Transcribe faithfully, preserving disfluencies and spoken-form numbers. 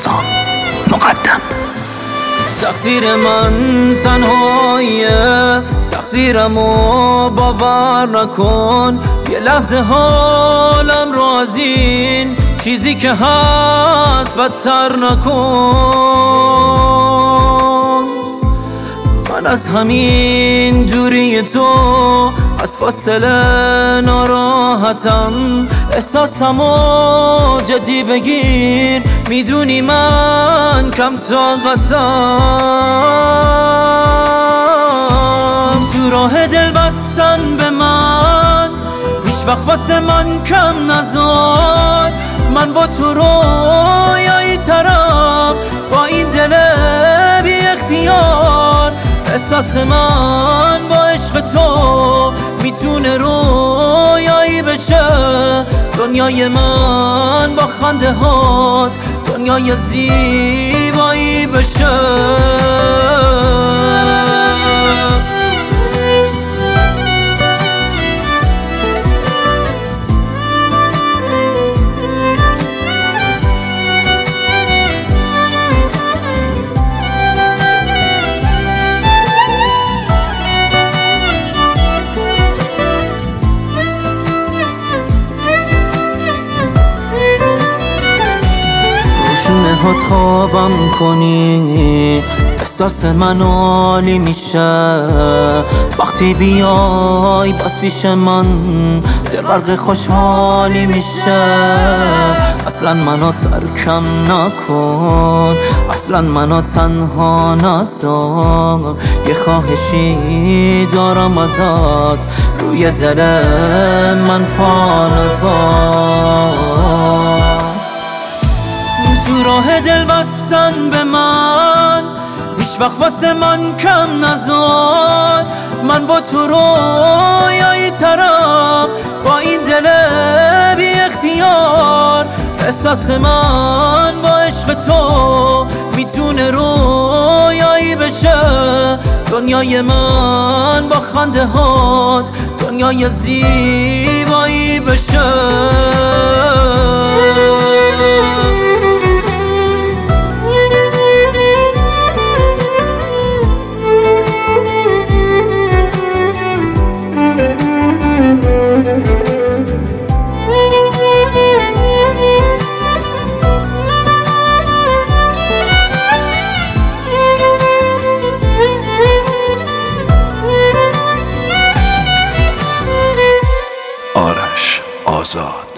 رزام مقدم. تقدیر من تنهاییه، تقدیرمو باور نکن. یه لحظه حالم رو از این چیزی که هست بدتر نکن. من از همین دوری تو، از فاصله ناراحتم. احساسمو جدی بگیر، میدونی من کم طاقتم. تو راه دل بستن به من هیچ وقت واسه من کم نذار. من با تو رویایی ترم، با این دل بی اختیار. احساس من با عشق تو میتونه رویایی بشه. دنیای من با خنده هات دنیای زیبایی بشه. شونه هات خوابم کنی، احساس من عالی میشه. وقتی بیای بس پیش من در غرق خوشحالی میشه. اصلا منو ترکم نکن، اصلا منو تنها نذار. یه خواهشی دارم ازت، روی دل من پا نذار. تو راه دل بستن به من هیچ وقت واسه من کم نذار. من با تو رویایی ترم، با این دل بی اختیار. احساس من با عشق تو میتونه رویایی بشه. دنیای من با خنده هات دنیای زیبایی بشه. آرش آزاد.